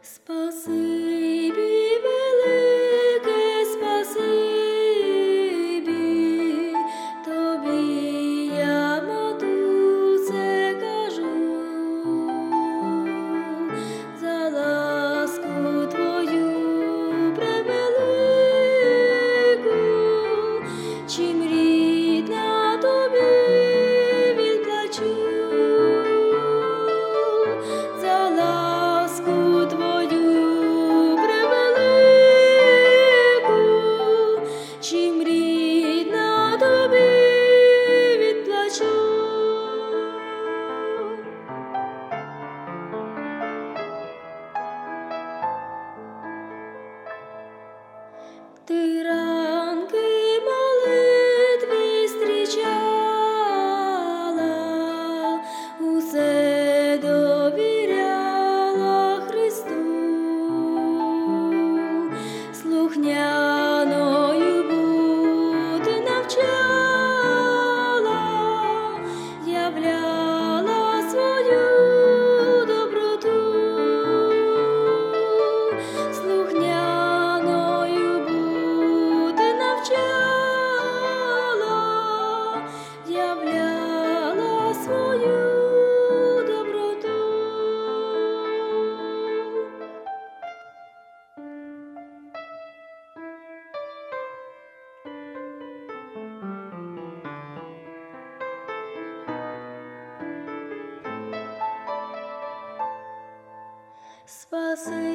Спасибі, велике спасибі, тобі я, матусе, кажу, за ласку твою превелику, чим рідна тобі відплачу, за ласку твою превелику, чим рідна тобі відплачу. Ти ранки молитві зустрічала, усе довіряла Христу, слухняною бути навчала, являла свою доброту, слухняною бути навчала, являла свою доброту. Спаси